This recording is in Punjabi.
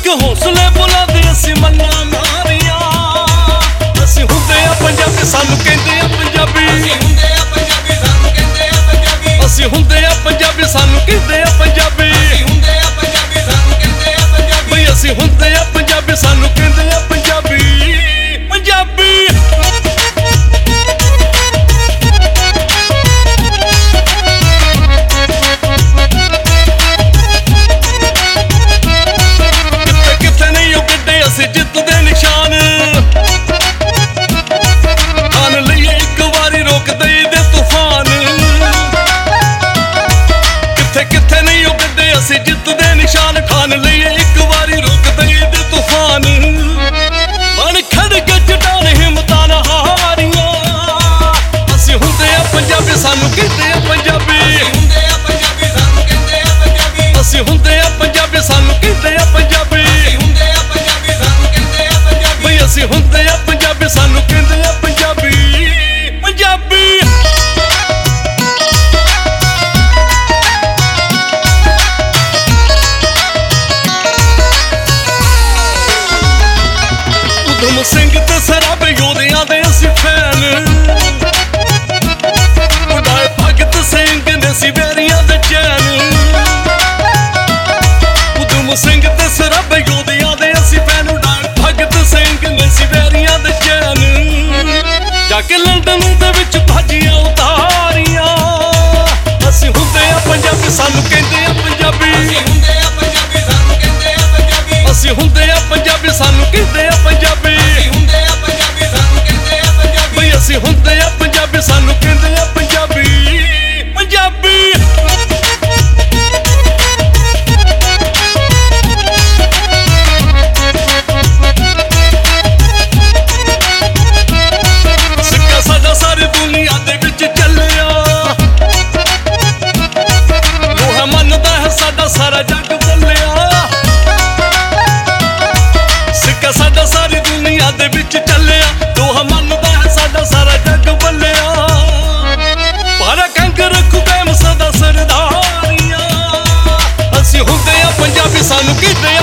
ਇੱਕ ਹੌਸਲੇ ਬੁਲੰਦ ਅਸੀਂ ਮੱਲਾਂ ਮਾਰੀਆਂ। ਅਸੀਂ ਹੁੰਦੇ ਆ ਪੰਜਾਬੀ, ਸਾਨੂੰ ਕਹਿੰਦੇ ਆ ਪੰਜਾਬੀ। ਅਸੀਂ ਹੁੰਦੇ ਆ ਪੰਜਾਬੀ, ਸਾਨੂੰ ਕਹਿੰਦੇ ਆ ਪੰਜਾਬੀ। ਬਈ ਅਸੀਂ ਹੁੰਦੇ ਆ ਪੰਜਾਬੀ, ਸਾਨੂੰ ਕਹਿੰਦੇ ਆ ਪੰਜਾਬੀ। ਪੰਜਾਬੀ ਕਿੱਥੇ ਨਹੀਂ ਉਹ ਗੱਡੇ ਅਸੀਂ ਜਿੱਤ ਦੇ ਨਿਸ਼ਾਨ। ਆਣ ਲਈਏ ਇੱਕ ਵਾਰੀ ਰੋਕ ਦਈ ਦੇ ਤੂਫਾਨ। ਕਿੱਥੇ ਨਹੀਂ ਉਹ ਗੱਡੇ ਅਸੀਂ ਜਿੱਤ ਦੇ ਨਿਸ਼ਾਨ। ਠਾਣ ਲਈਏ ਇੱਕ ਵਾਰੀ ਰੋਕ ਦਈ ਦੇ ਤੂਫਾਨ। ਬਣ ਖੜ ਕੇ ਚਟਾਨ ਹਿੰਮਤਾਂ ਨਾ ਹਾਰੀਆਂ। ਅਸੀਂ ਹੁੰਦੇ ਆ ਪੰਜਾਬੀ, ਸਾਨੂੰ ਕਹਿੰਦੇ ਆ ਪੰਜਾਬੀ। ਅਸੀਂ ਹੁੰਦੇ ਆ ਪੰਜਾਬੀ, ਸਾਨੂੰ ਕਹਿੰਦੇ ਆ ਪੰਜਾਬੀ। ਬਈ ਅਸੀਂ ਹੁੰਦੇ ਆ ਪੰਜਾਬੀ, ਸਾਨੂੰ ਕਹਿੰਦੇ ਆ ਪੰਜਾਬੀ। ਪੰਜਾਬੀ ਉਧਮ ਸਿੰਘ ਤੇ ਸਰਾਬੇ ਯੋਧਿਆਂ ਦੇ ਅਸੀਂ ਫੈਨ। ਉਡਾਏ ਭਗਤ ਸਿੰਘ ਨੇ ਸੀ ਵੈਰੀਆਂ ਦੇ ਚੈਨ। ਉਧਮ ਸਿੰਘ ਤੇ ਸਰਾਬੇ ਯੋਧਿਆਂ ਦੇ ਅਸੀਂ ਫੈਨ। ਉਡਾਏ ਭਗਤ ਸਿੰਘ ਨੇ ਸੀ ਵੈਰੀਆਂ ਦੇ ਚੈਨ। ਜਾ ਕੇ ਲੰਡਨ ਦੇ ਵਿੱਚ ਭਾਜੀਆਂ ਉਤਾਰੀਆਂ। ਅਸੀਂ ਹੁੰਦੇ ਆ ਪੰਜਾਬੀ, ਸਾਨੂੰ ਕਹਿੰਦੇ ਆ ਪੰਜਾਬੀ। ਅਸੀਂ ਹੁੰਦੇ ਆ ਪੰਜਾਬੀ, ਸਾਨੂੰ ਕਹਿੰਦੇ ਆ ਪੰਜਾਬੀ। ਬਈ ਅਸੀਂ ਹੁੰਦੇ ਆ ਪੰਜਾਬੀ, ਸਾਨੂੰ ਕਹਿੰਦੇ ਆ ਪੰਜਾਬੀ। ਪੰਜਾਬੀ ਸਿੱਕਾ ਸਾਡਾ ਸਾਰੀ ਦੁਨੀਆ ਦੇ ਵਿੱਚ ਚੱਲਿਆ। ਲੋਹਾ ਮੰਨਦਾ ਹੈ ਸਾਡਾ ਸਾਰਾ ਜੱਗ ਬੋਲਿਆ। ਸਿੱਕਾ ਸਾਡਾ ਸਾਰੀ ਦੁਨੀਆ ਦੇ ਵਿੱਚ ਚੱਲਿਆ। ਲੋਹਾ ਮੰਨਦਾ ਹੈ ਸਾਡਾ ਸਾਰਾ ਜੱਗ ਬੋਲਿਆ। ਭਾਰਾ ਕੰਗ ਰੱਖੂ ਕਾਇਮ ਸਦਾ ਸਰਦਾਰੀਆਂ। ਅਸੀਂ ਹੁੰਦੇ ਆ ਪੰਜਾਬੀ, ਸਾਨੂੰ ਕਹਿੰਦੇ